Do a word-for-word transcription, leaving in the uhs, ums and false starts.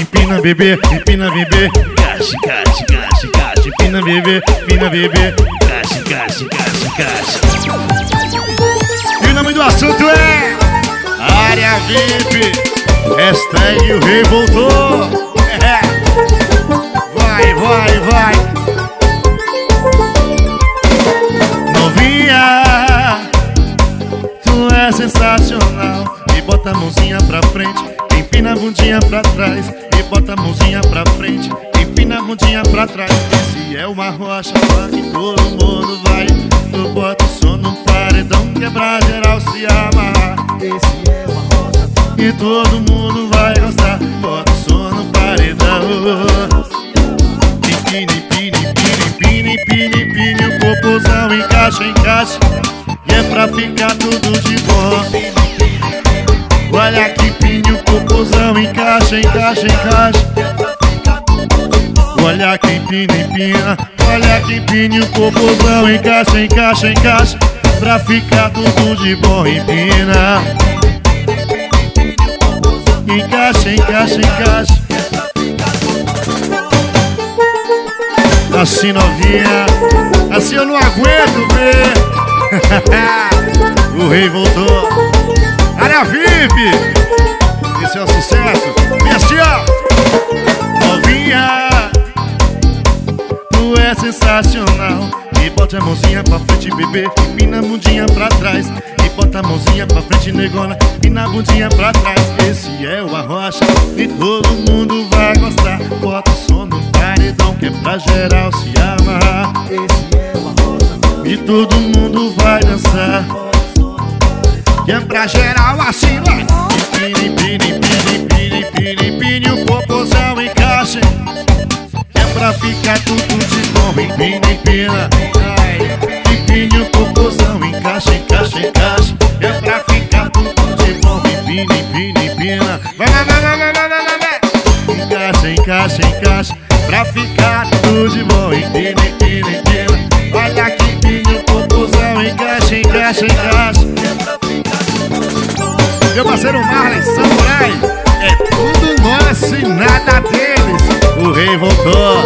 empina bebê, empina bebê. Cache, cache, cache, cache, empina bebê, empina bebê. Cache, cache, cache, cache. E o nome do assunto é Área V I P. Hashtag o rei voltou. É. Vai, vai, vai. Novinha, tu é sensacional. E bota a mãozinha pra frente, empina a bundinha pra trás. E bota a mãozinha pra frente, empina a bundinha pra trás. Esse é uma rocha, só que todo mundo vai. Tu bota o som no paredão, que é pra geral se amarrar. Esse é uma rocha e todo mundo vai gostar. Bota o som no paredão. Empina, empina, empina, empina, empina, empina. O popozão encaixa, encaixa. E é pra ficar tudo de bom. Olha que empine, o popozão encaixa, encaixa, encaixa. Olha que empina, empina. Olha que empine, o popozão encaixa, encaixa, encaixa. Pra ficar tudo de bom, empina. Encaixa, encaixa, encaixa. Assim novinha, assim eu não aguento ver. O rei voltou. Área V I P. Esse é o sucesso. E assim ó. Novinha, tu é sensacional. E bota a mãozinha pra frente, bebê. Empina a bundinha pra trás. E bota a mãozinha pra frente, negona. Empina a bundinha pra trás. Esse é o Arrocha e todo mundo vai gostar. Bota o som no paredão, que é pra geral se amarrar. Esse é o Arrocha e todo mundo vai dançar. Que é pra geral assim, vai. Empina, empina, empina, empina, empina, empina. O popozão encaixa. Que é pra ficar tudo de bom. Empina, empina. Empina, o popozão encaixa, encaixa, encaixa. É pra ficar tudo de bom. Empina, empina, empina. Vai, vai, vai, vai, vai, vai, vai, vai. Encaixa, encaixa, encaixa. Pra ficar tudo de bom. Empina, empina, empina. Olha que empina, o popozão encaixa, encaixa, encaixa. Meu parceiro Marley Samurai, é tudo nosso e nada deles. O rei voltou.